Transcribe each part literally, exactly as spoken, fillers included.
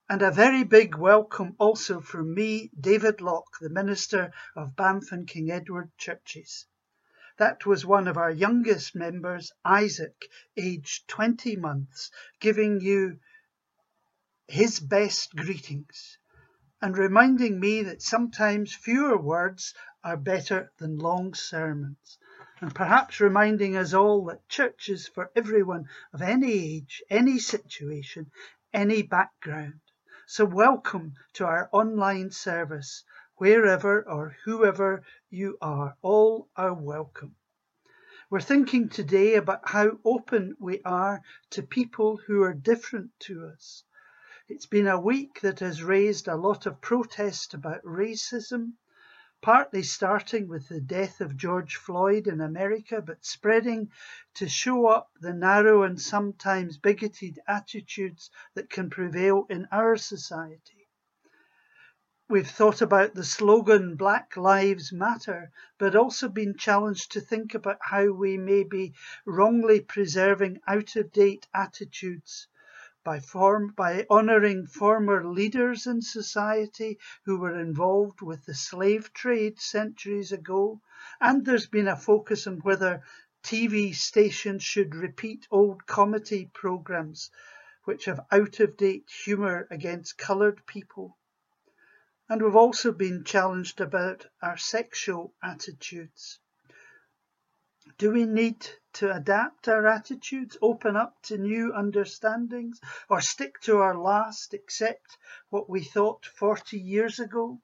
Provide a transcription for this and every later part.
And a very big welcome also from me, David Locke, the minister of Banff and King Edward churches. That was one of our youngest members, Isaac, aged twenty months, giving you his best greetings and reminding me that sometimes fewer words are better than long sermons, and perhaps reminding us all that church is for everyone of any age, any situation, any background. So welcome to our online service, wherever or whoever you are, all are welcome. We're thinking today about how open we are to people who are different to us. It's been a week that has raised a lot of protest about racism, partly starting with the death of George Floyd in America, but spreading to show up the narrow and sometimes bigoted attitudes that can prevail in our society. We've thought about the slogan Black Lives Matter, but also been challenged to think about how we may be wrongly preserving out-of-date attitudes by form by honouring former leaders in society who were involved with the slave trade centuries ago. And there's been a focus on whether T V stations should repeat old comedy programmes which have out-of-date humour against coloured people. And we've also been challenged about our sexual attitudes. Do we need to adapt our attitudes, open up to new understandings, or stick to our last, accept what we thought forty years ago?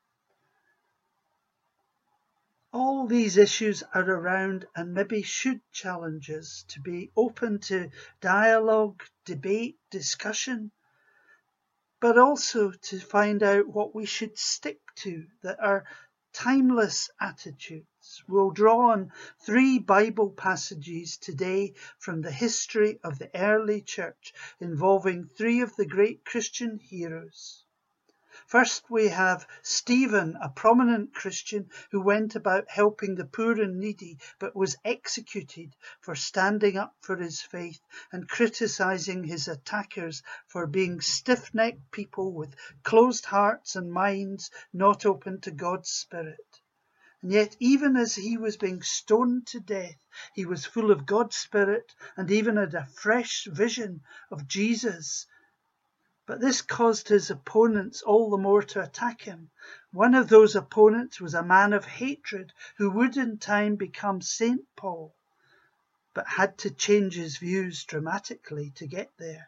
All these issues are around and maybe should challenge us to be open to dialogue, debate, discussion, but also to find out what we should stick to that are timeless attitudes. We'll draw on three Bible passages today from the history of the early church involving three of the great Christian heroes. First, we have Stephen, a prominent Christian who went about helping the poor and needy, but was executed for standing up for his faith and criticising his attackers for being stiff-necked people with closed hearts and minds not open to God's Spirit. And yet, even as he was being stoned to death, he was full of God's Spirit and even had a fresh vision of Jesus. But this caused his opponents all the more to attack him. One of those opponents was a man of hatred who would in time become Saint Paul, but had to change his views dramatically to get there.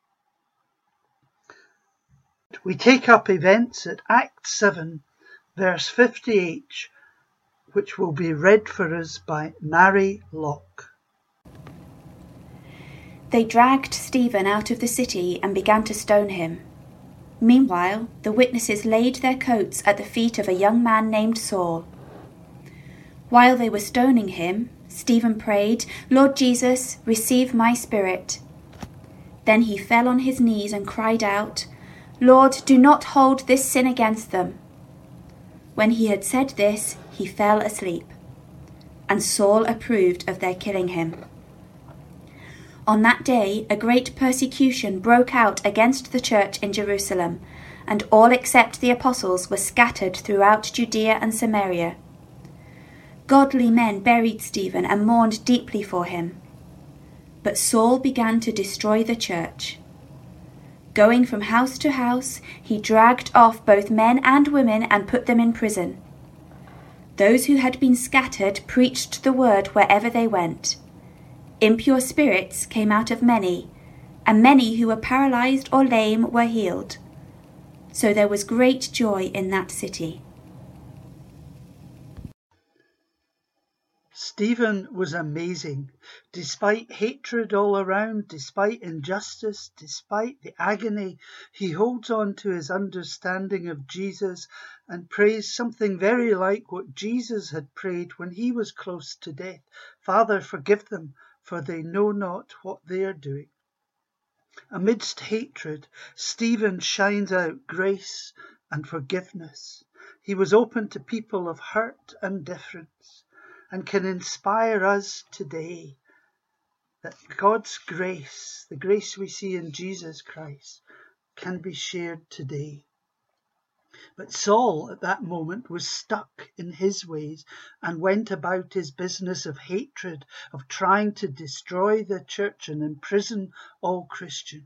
We take up events at Act seven, verse fifty-eight, which will be read for us by Mary Locke. They dragged Stephen out of the city and began to stone him. Meanwhile, the witnesses laid their coats at the feet of a young man named Saul. While they were stoning him, Stephen prayed, "Lord Jesus, receive my spirit." Then he fell on his knees and cried out, "Lord, do not hold this sin against them." When he had said this, he fell asleep, and Saul approved of their killing him. On that day, a great persecution broke out against the church in Jerusalem, and all except the apostles were scattered throughout Judea and Samaria. Godly men buried Stephen and mourned deeply for him. But Saul began to destroy the church. Going from house to house, he dragged off both men and women and put them in prison. Those who had been scattered preached the word wherever they went. Impure spirits came out of many, and many who were paralyzed or lame were healed. So there was great joy in that city. Stephen was amazing. Despite hatred all around, despite injustice, despite the agony, he holds on to his understanding of Jesus and prays something very like what Jesus had prayed when he was close to death. "Father, forgive them, for they know not what they are doing." Amidst hatred, Stephen shines out grace and forgiveness. He was open to people of hurt and difference, and can inspire us today that God's grace, the grace we see in Jesus Christ, can be shared today. But Saul at that moment was stuck in his ways and went about his business of hatred, of trying to destroy the church and imprison all Christians.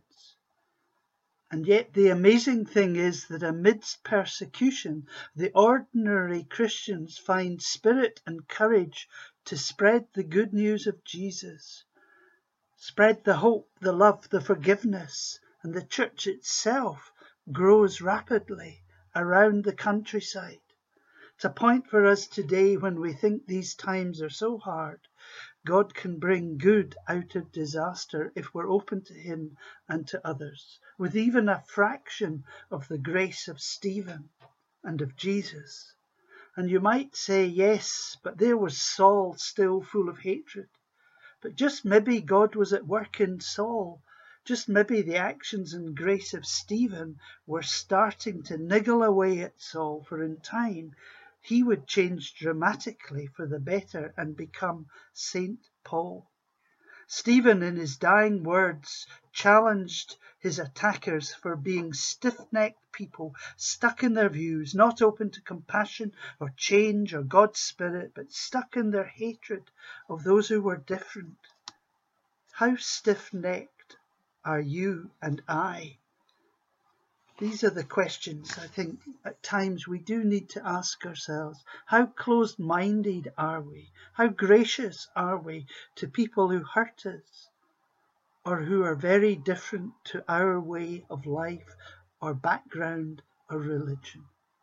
And yet the amazing thing is that amidst persecution, the ordinary Christians find spirit and courage to spread the good news of Jesus, spread the hope, the love, the forgiveness, and the church itself grows rapidly around the countryside. It's a point for us today when we think these times are so hard. God can bring good out of disaster if we're open to him and to others, with even a fraction of the grace of Stephen and of Jesus. And you might say, yes, but there was Saul still full of hatred. But just maybe God was at work in Saul. Just maybe the actions and grace of Stephen were starting to niggle away at Saul, for in time he would change dramatically for the better and become Saint Paul. Stephen, in his dying words, challenged his attackers for being stiff-necked people, stuck in their views, not open to compassion or change or God's Spirit, but stuck in their hatred of those who were different. How stiff-necked are you and I? These are the questions I think at times we do need to ask ourselves. How closed-minded are we? How gracious are we to people who hurt us or who are very different to our way of life or background or religion?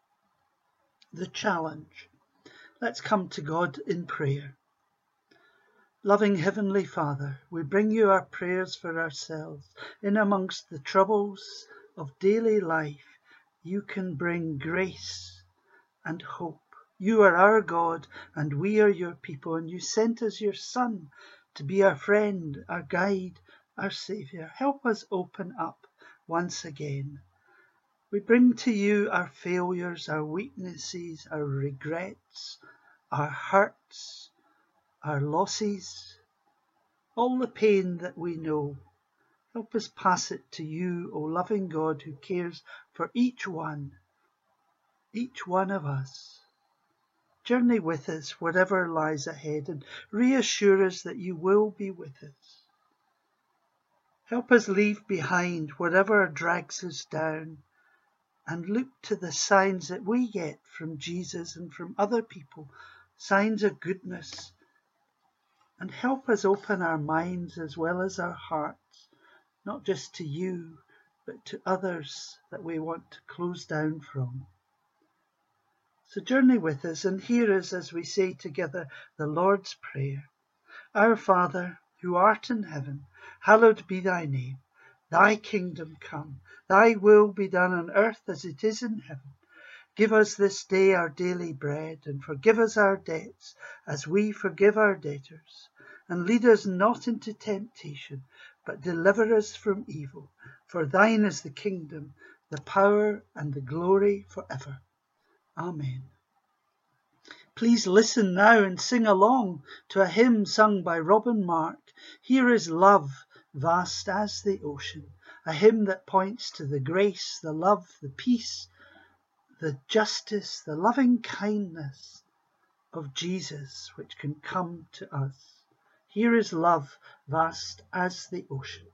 The challenge. Let's come to God in prayer. Loving Heavenly Father, we bring you our prayers for ourselves. In amongst the troubles of daily life, you can bring grace and hope. You are our God and we are your people, and you sent us your Son to be our friend, our guide, our Saviour. Help us open up once again. We bring to you our failures, our weaknesses, our regrets, our hurts, our losses, all the pain that we know. Help us pass it to you, O loving God, who cares for each one, each one of us. Journey with us whatever lies ahead and reassure us that you will be with us. Help us leave behind whatever drags us down and look to the signs that we get from Jesus and from other people, signs of goodness, and help us open our minds as well as our hearts, not just to you, but to others that we want to close down from. So journey with us and hear us as we say together the Lord's Prayer. Our Father, who art in heaven, hallowed be thy name. Thy kingdom come, thy will be done on earth as it is in heaven. Give us this day our daily bread, and forgive us our debts as we forgive our debtors. And lead us not into temptation, but deliver us from evil. For thine is the kingdom, the power, and the glory forever. Amen. Please listen now and sing along to a hymn sung by Robin Mark. Here is Love, Vast as the Ocean, a hymn that points to the grace, the love, the peace, the justice, the loving kindness of Jesus, which can come to us. Here is Love, Vast as the Ocean.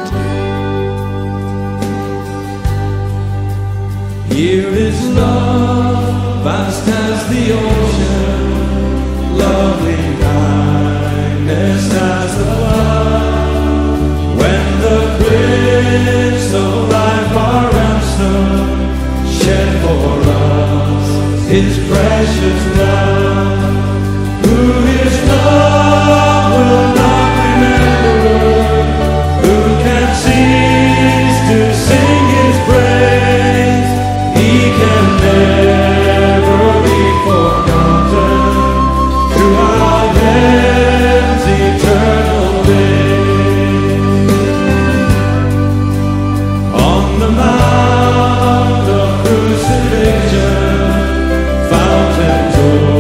Here is love, vast as the ocean, lovely kindness as the flood. When the Prince of life, our ransom, shed for us his precious blood, who is love will not remember, who can cease to sing his praise. He can never be forgotten throughout heaven's eternal day. On the mount of crucifixion, fountains open.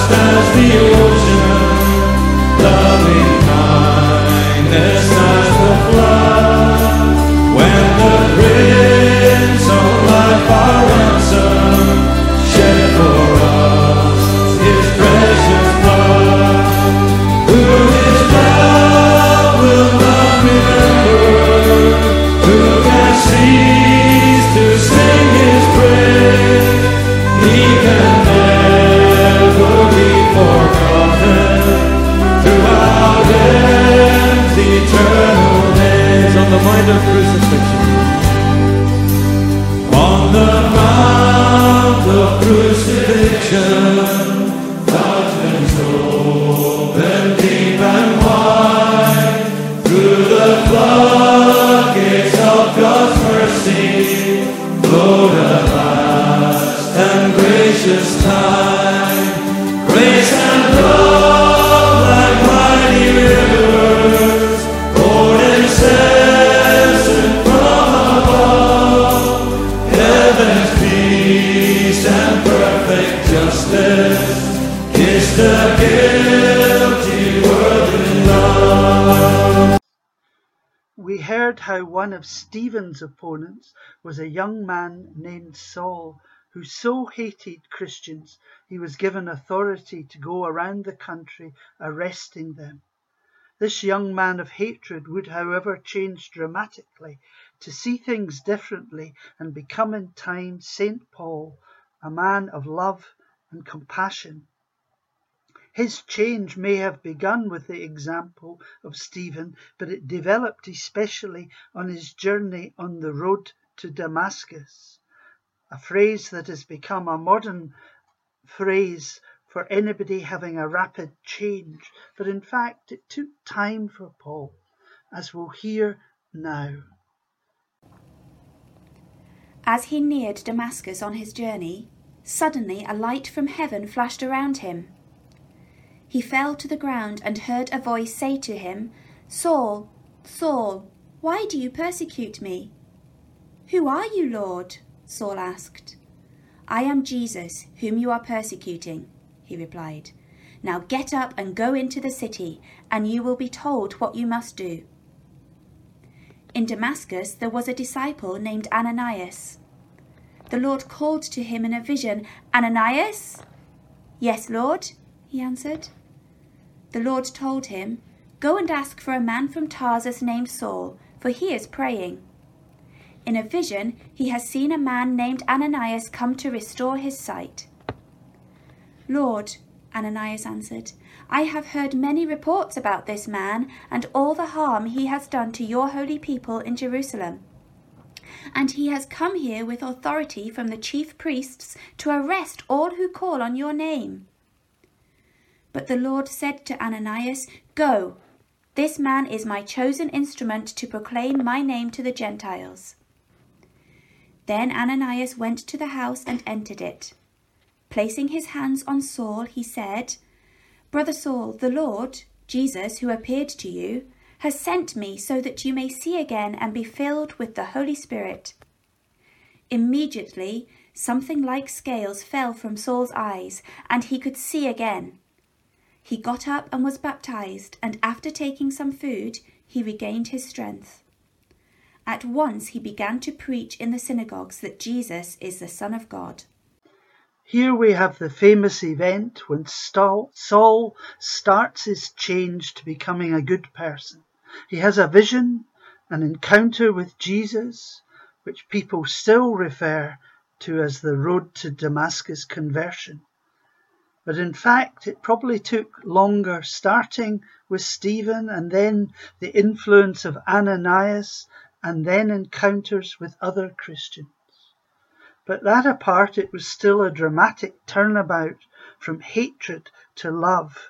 vast as the ocean, loving kindness as the flood. When the Prince of Life, our ransom, shed for us His precious blood, who His love will not remember, who can cease to sing His praise? He can never be forgotten throughout ends eternal days. On the Mount of Crucifixion, on the Mount of Crucifixion, fountains open deep and wide, through the floodgates of God's mercy flowed a vast and gracious tide. Grace and love like mighty rivers poured incessant from above. Heaven's peace and perfect justice kissed the guilty world in love. We heard how one of Stephen's opponents was a young man named Saul, who so hated Christians he was given authority to go around the country arresting them. This young man of hatred would, however, change dramatically to see things differently and become in time Saint Paul, a man of love and compassion. His change may have begun with the example of Stephen, but it developed especially on his journey on the road to Damascus, a phrase that has become a modern phrase for anybody having a rapid change. But in fact, it took time for Paul, as we'll hear now. As he neared Damascus on his journey, suddenly a light from heaven flashed around him. He fell to the ground and heard a voice say to him, "Saul, Saul, why do you persecute me?" "Who are you, Lord?" Saul asked. "I am Jesus, whom you are persecuting," he replied. "Now get up and go into the city, and you will be told what you must do." In Damascus there was a disciple named Ananias. The Lord called to him in a vision, "Ananias?" "Yes, Lord," he answered. The Lord told him, "Go and ask for a man from Tarsus named Saul, for he is praying. In a vision he has seen a man named Ananias come to restore his sight." "Lord," Ananias answered, "I have heard many reports about this man and all the harm he has done to your holy people in Jerusalem. And he has come here with authority from the chief priests to arrest all who call on your name." But the Lord said to Ananias, "Go, this man is my chosen instrument to proclaim my name to the Gentiles." Then Ananias went to the house and entered it. Placing his hands on Saul, he said, "Brother Saul, the Lord, Jesus, who appeared to you, has sent me so that you may see again and be filled with the Holy Spirit." Immediately, something like scales fell from Saul's eyes, and he could see again. He got up and was baptized, and after taking some food, he regained his strength. At once he began to preach in the synagogues that Jesus is the Son of God. Here we have the famous event when Saul starts his change to becoming a good person. He has a vision, an encounter with Jesus, which people still refer to as the road to Damascus conversion. But in fact, it probably took longer, starting with Stephen and then the influence of Ananias and then encounters with other Christians. But that apart, it was still a dramatic turnabout from hatred to love.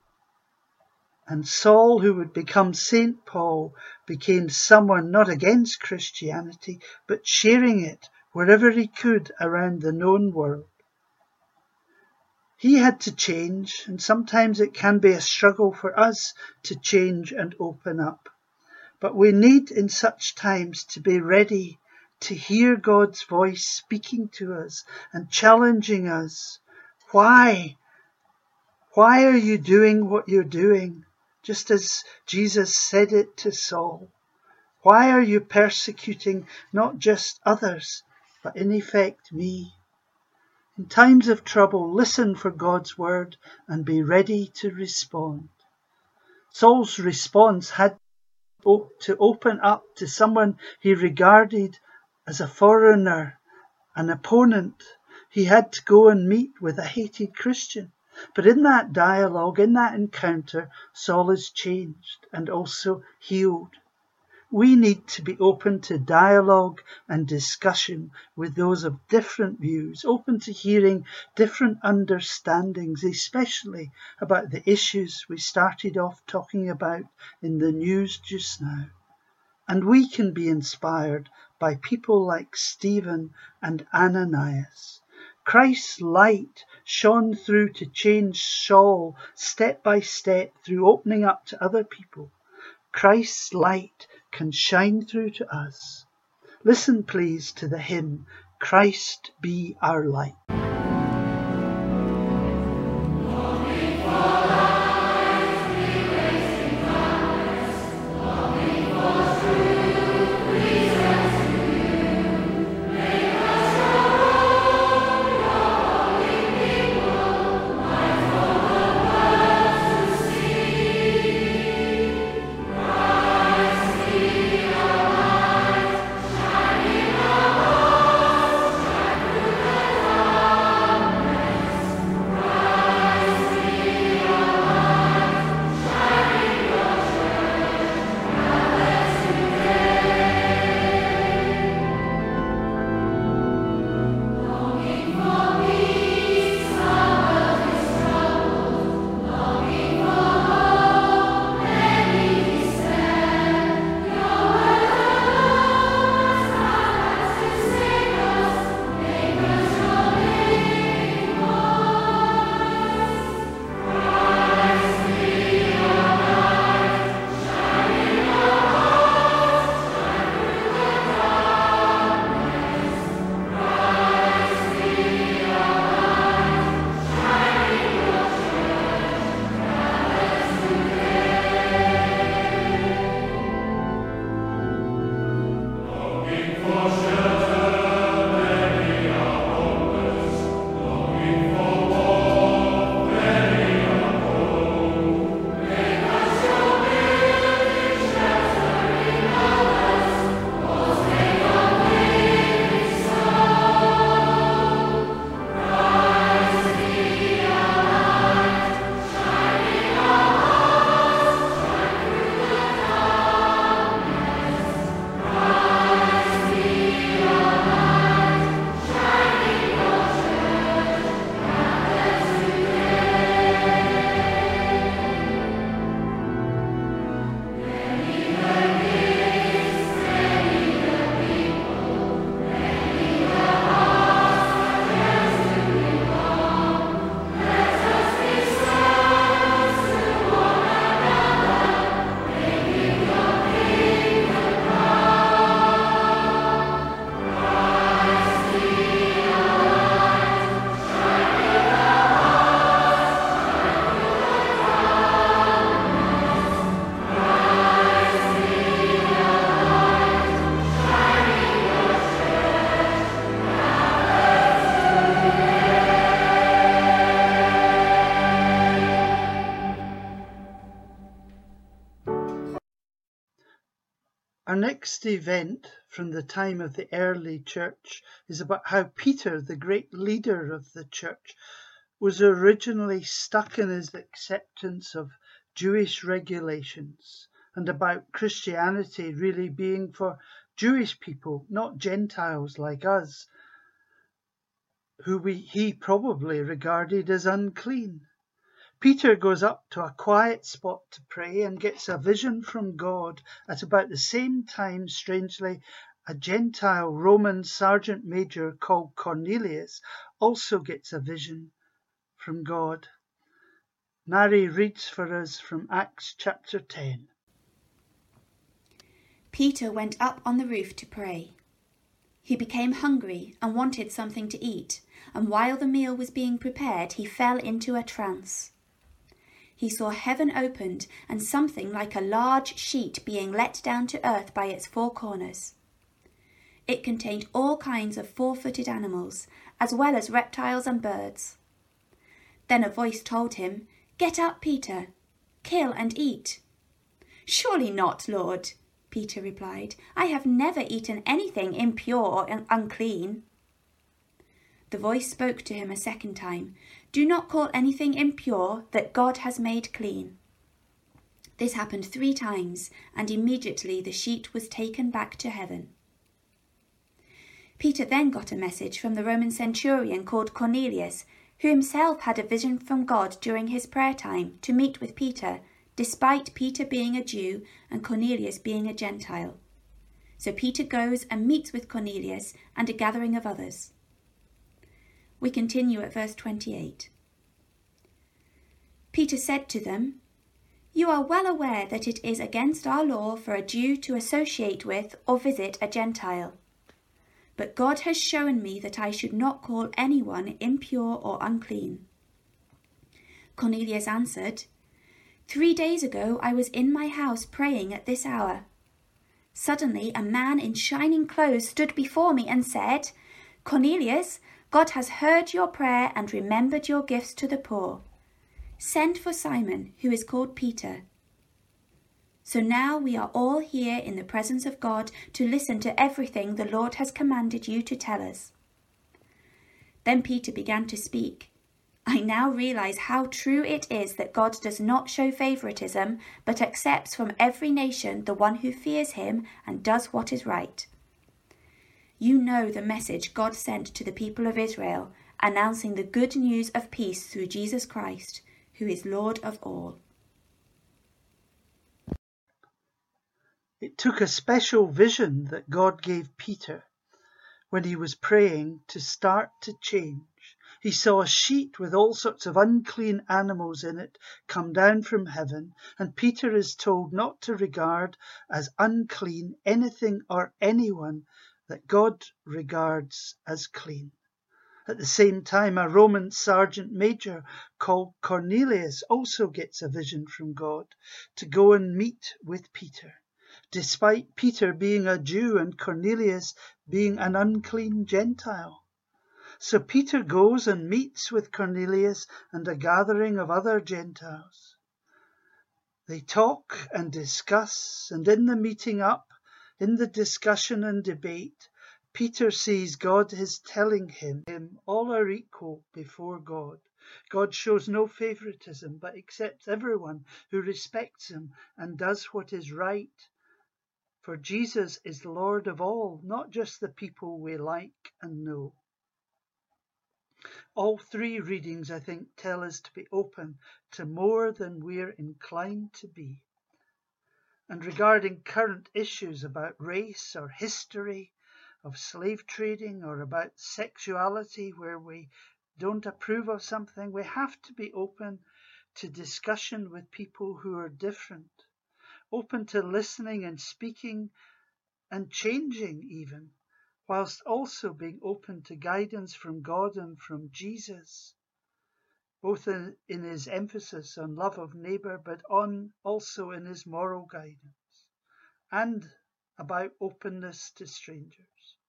And Saul, who would become Saint Paul, became someone not against Christianity, but sharing it wherever he could around the known world. He had to change, and sometimes it can be a struggle for us to change and open up. But we need in such times to be ready to hear God's voice speaking to us and challenging us. Why Why are you doing what you're doing? Just as Jesus said it to Saul. Why are you persecuting not just others, but in effect me? In times of trouble, listen for God's word and be ready to respond. Saul's response had to open up to someone he regarded as a foreigner, an opponent. He had to go and meet with a hated Christian. But in that dialogue, in that encounter, Saul is changed and also healed. We need to be open to dialogue and discussion with those of different views, open to hearing different understandings, especially about the issues we started off talking about in the news just now. And we can be inspired by people like Stephen and Ananias. Christ's light shone through to change Saul step by step through opening up to other people. Christ's light can shine through to us. Listen, please, to the hymn, Christ Be Our Light. Our next event from the time of the early church is about how Peter, the great leader of the church, was originally stuck in his acceptance of Jewish regulations and about Christianity really being for Jewish people, not Gentiles like us, who we, he probably regarded as unclean. Peter goes up to a quiet spot to pray and gets a vision from God. At about the same time, strangely, a Gentile Roman sergeant major called Cornelius also gets a vision from God. Mary reads for us from Acts chapter ten. Peter went up on the roof to pray. He became hungry and wanted something to eat, and while the meal was being prepared, he fell into a trance. he saw heaven opened and something like a large sheet being let down to earth by its four corners. It contained all kinds of four-footed animals, as well as reptiles and birds. Then a voice told him, "Get up, Peter. Kill and eat." "Surely not, Lord," Peter replied. "I have never eaten anything impure or unclean." The voice spoke to him a second time, "Do not call anything impure that God has made clean." This happened three times, and immediately the sheet was taken back to heaven. Peter then got a message from the Roman centurion called Cornelius, who himself had a vision from God during his prayer time to meet with Peter, despite Peter being a Jew and Cornelius being a Gentile. So Peter goes and meets with Cornelius and a gathering of others. We continue at verse twenty-eight. Peter said to them, "You are well aware that it is against our law for a Jew to associate with or visit a Gentile. But God has shown me that I should not call anyone impure or unclean." Cornelius answered, "Three days ago I was in my house praying at this hour. Suddenly a man in shining clothes stood before me and said, 'Cornelius, God has heard your prayer and remembered your gifts to the poor. Send for Simon, who is called Peter.' So now we are all here in the presence of God to listen to everything the Lord has commanded you to tell us." Then Peter began to speak. "I now realize how true it is that God does not show favoritism, but accepts from every nation the one who fears him and does what is right. You know the message God sent to the people of Israel, announcing the good news of peace through Jesus Christ, who is Lord of all." It took a special vision that God gave Peter when he was praying to start to change. He saw a sheet with all sorts of unclean animals in it come down from heaven, and Peter is told not to regard as unclean anything or anyone that God regards as clean. At the same time, a Roman sergeant major called Cornelius also gets a vision from God to go and meet with Peter, despite Peter being a Jew and Cornelius being an unclean Gentile. So Peter goes and meets with Cornelius and a gathering of other Gentiles. They talk and discuss, and in the meeting up, in the discussion and debate, Peter sees God is telling him, him all are equal before God. God shows no favoritism, but accepts everyone who respects him and does what is right. For Jesus is Lord of all, not just the people we like and know. All three readings, I think, tell us to be open to more than we're inclined to be. And regarding current issues about race or history, of slave trading, or about sexuality where we don't approve of something, we have to be open to discussion with people who are different, open to listening and speaking and changing even, whilst also being open to guidance from God and from Jesus, both in, in his emphasis on love of neighbour, but on also in his moral guidance, and about openness to strangers.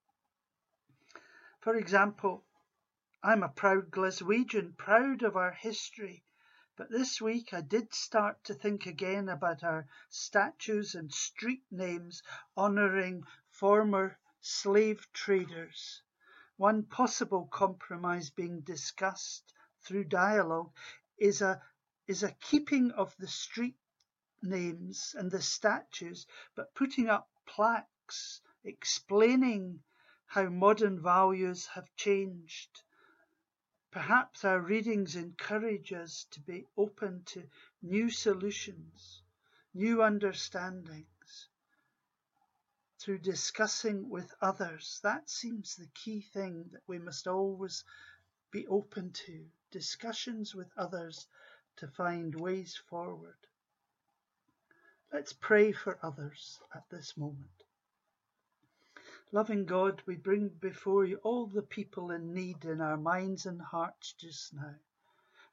For example, I'm a proud Glaswegian, proud of our history, but this week I did start to think again about our statues and street names honouring former slave traders. One possible compromise being discussed through dialogue is a, is a keeping of the street names and the statues, but putting up plaques explaining how modern values have changed. Perhaps our readings encourage us to be open to new solutions, new understandings, through discussing with others. That seems the key thing that we must always be open to, discussions with others to find ways forward. Let's pray for others at this moment. Loving God, we bring before you all the people in need in our minds and hearts just now.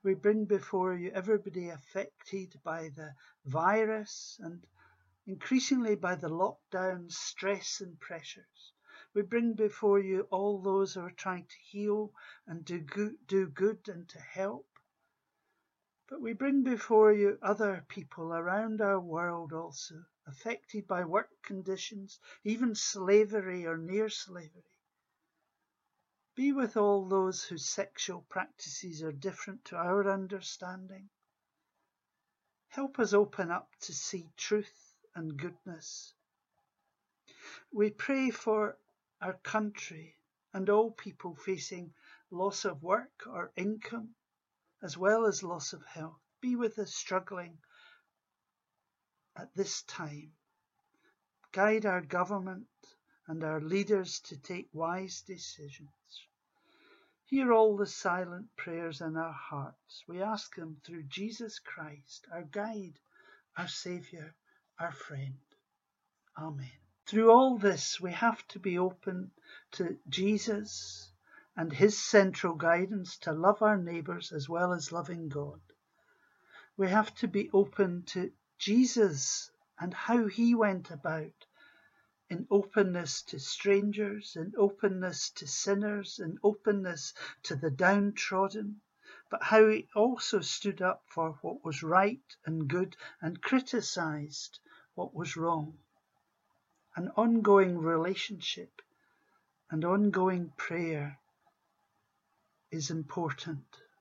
We bring before you everybody affected by the virus and increasingly by the lockdown stress and pressures. We bring before you all those who are trying to heal and do good, do good and to help. But we bring before you other people around our world also, affected by work conditions, even slavery or near slavery. Be with all those whose sexual practices are different to our understanding. Help us open up to see truth and goodness. We pray for our country and all people facing loss of work or income, as well as loss of health. Be with us struggling at this time. Guide our government and our leaders to take wise decisions. Hear all the silent prayers in our hearts. We ask them through Jesus Christ, our guide, our Saviour, our friend. Amen. Through all this, we have to be open to Jesus and his central guidance to love our neighbours as well as loving God. We have to be open to Jesus and how he went about in openness to strangers, in openness to sinners, in openness to the downtrodden, but how he also stood up for what was right and good and criticised what was wrong. An ongoing relationship and ongoing prayer is important.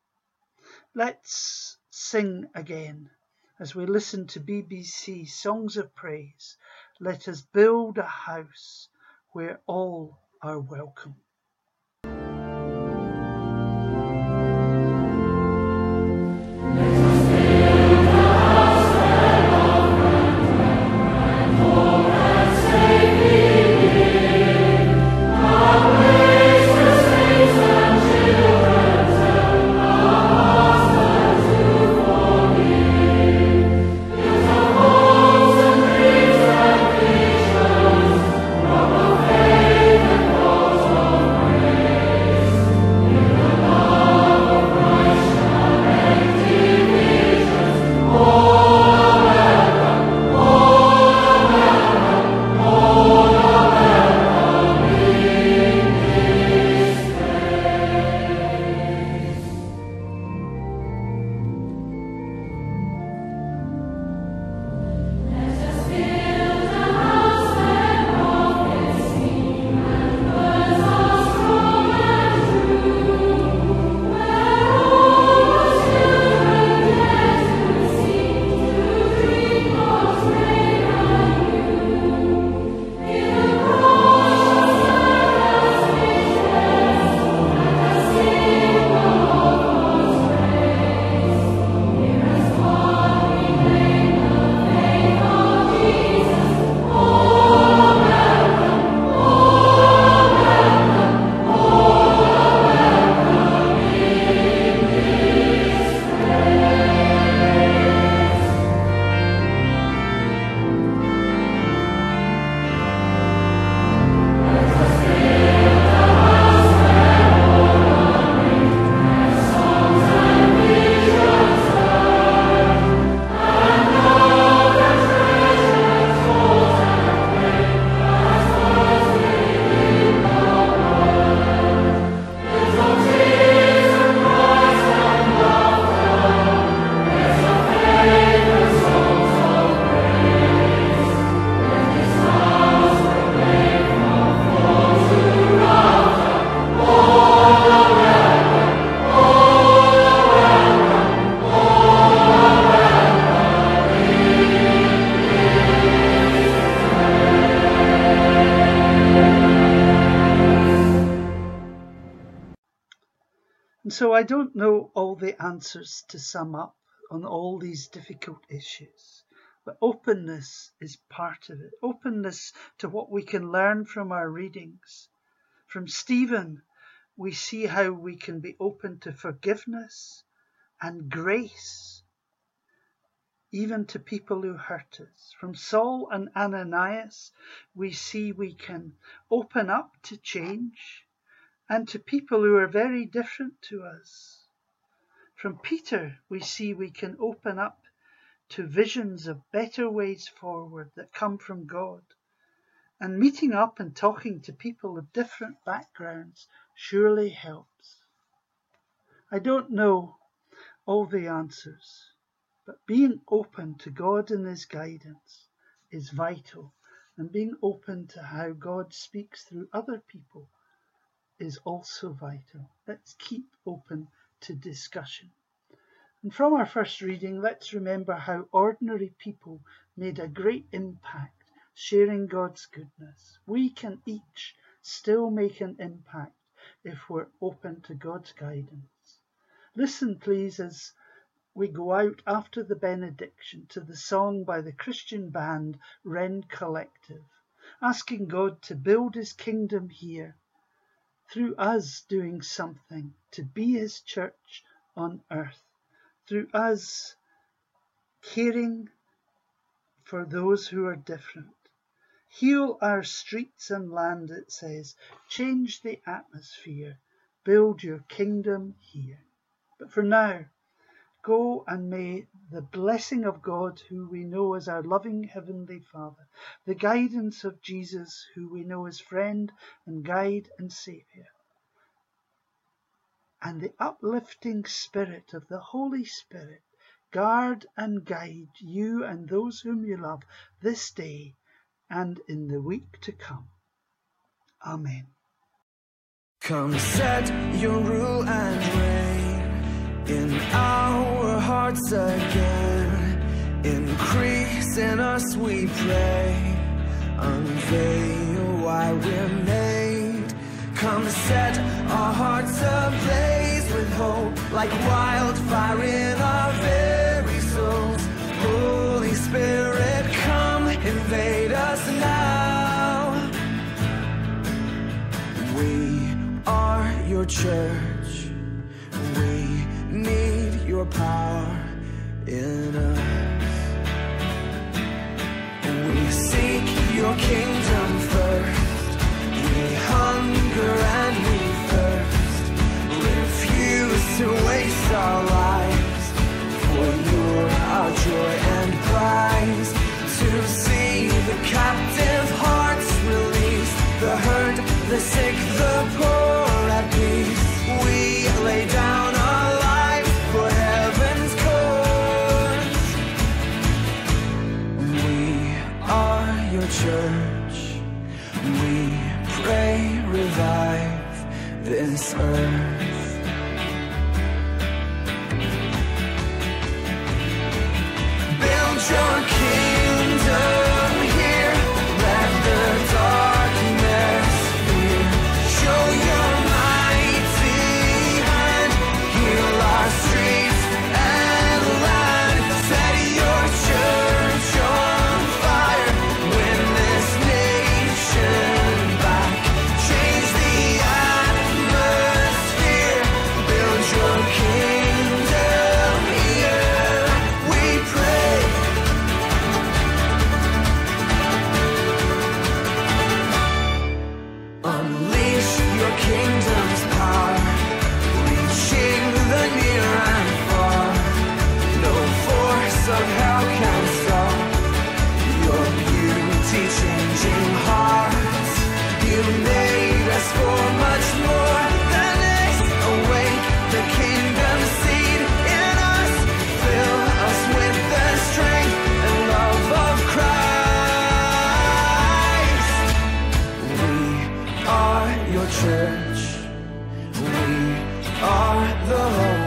Let's sing again as we listen to B B C Songs of Praise. Let us build a house where all are welcome. And so I don't know all the answers to sum up on all these difficult issues, but openness is part of it. Openness to what we can learn from our readings. From Stephen, we see how we can be open to forgiveness and grace, even to people who hurt us. From Saul and Ananias, we see we can open up to change and to people who are very different to us. From Peter, we see we can open up to visions of better ways forward that come from God. And meeting up and talking to people of different backgrounds surely helps. I don't know all the answers, but being open to God and His guidance is vital, and being open to how God speaks through other people is also vital. Let's keep open to discussion. And from our first reading, let's remember how ordinary people made a great impact sharing God's goodness. We can each still make an impact if we're open to God's guidance. Listen, please, as we go out after the benediction to the song by the Christian band Wren Collective, asking God to build His kingdom here, through us doing something to be His church on earth, through us caring for those who are different. Heal our streets and land, it says. Change the atmosphere. Build your kingdom here. But for now, go, and may the blessing of God, who we know as our loving Heavenly Father, the guidance of Jesus, who we know as friend and guide and Saviour, and the uplifting Spirit of the Holy Spirit guard and guide you and those whom you love this day and in the week to come. Amen. Come set your rule and reign in our hearts again. Increase in us, we pray. Unveil why we're made. Come set our hearts ablaze with hope, like wildfire in our very souls. Holy Spirit, come invade us now. We are your church. We need your power in us. We seek your kingdom first. We hunger and we thirst. Refuse to waste our lives, for you're our joy and prize. To see the captive hearts released, the hurt, the sick, the poor at peace. We lay down our lives for heaven's cause. We are your church. We pray, revive this earth. Build your kingdom here. Let the darkness fear. Show your mighty hand. Heal our streets and land. Set your church on fire. Win this nation back. Change the atmosphere. Build your kingdom here. We pray. Unleash your kingdom's power, reaching the near and far. No force of hell can stop your beauty changing hearts. You made us for much more than this. Awake the kingdom seed in us. Fill us with the strength and love of Christ. We are your church. We are the hope.